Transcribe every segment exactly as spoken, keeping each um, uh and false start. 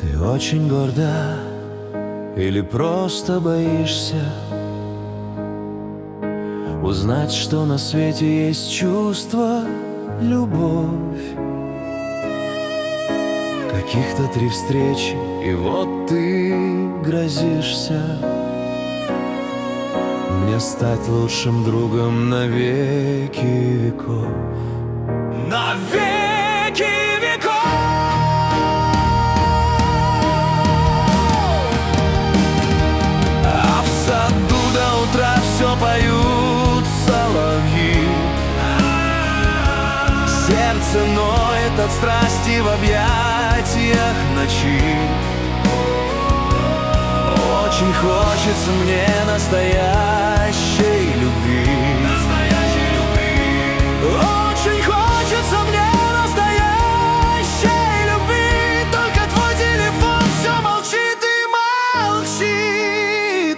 Ты очень горда или просто боишься узнать, что на свете есть чувство, любовь? Каких-то три встречи, и вот ты грозишься мне стать лучшим другом на веки веков. На веки веков! А в саду до утра все поют соловьи. Сердце ноет от страсти в объятиях ночи. Очень хочется мне настоящей любви. Настоящей любви. Очень хочется мне настоящей любви. Только твой телефон все молчит и молчит.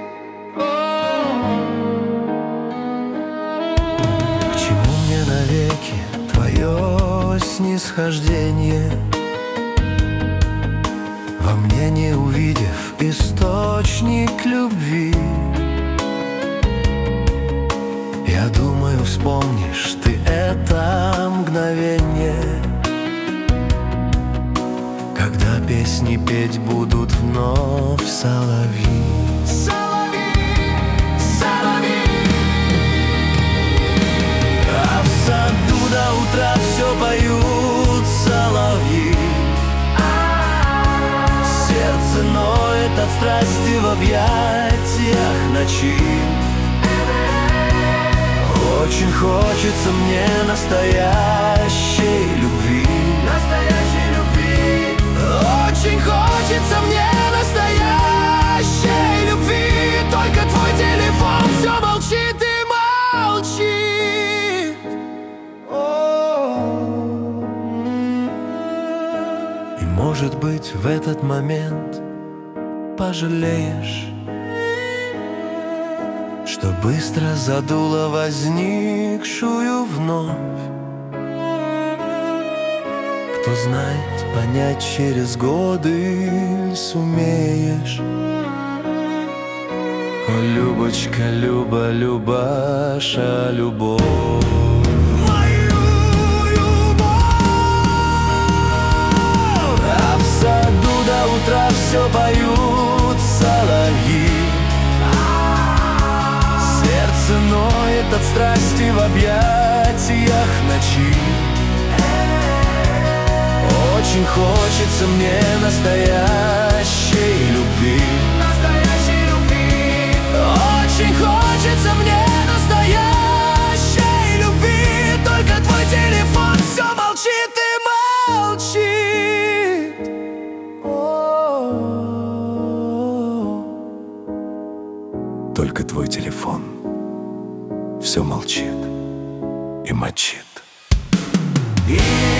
К чему мне навеки твое снисхождение, во мне не увидев источник любви? Я думаю, вспомнишь ты это мгновение, когда песни петь будут вновь соловьи. Соловьи, соловьи. А в саду до утра все поют соловьи. Сердце ноет от страсти в объятиях ночи. Очень хочется мне настоящей любви. Настоящей любви. Очень хочется мне настоящей любви. Только твой телефон все молчит и молчит. И может быть в этот момент пожалеешь, что быстро задуло возникшую вновь. Кто знает, понять через годы сумеешь. О, Любочка, Люба, Любаша, любовь. А в саду до утра все поют соловьи. Сердце ноет от страсти в объятиях ночи. Очень хочется мне настоящей любви. Настоящей любви. Очень хочется мне настоящей любви. Только твой телефон все молчит и молчит. Только твой телефон все молчит и мочит. И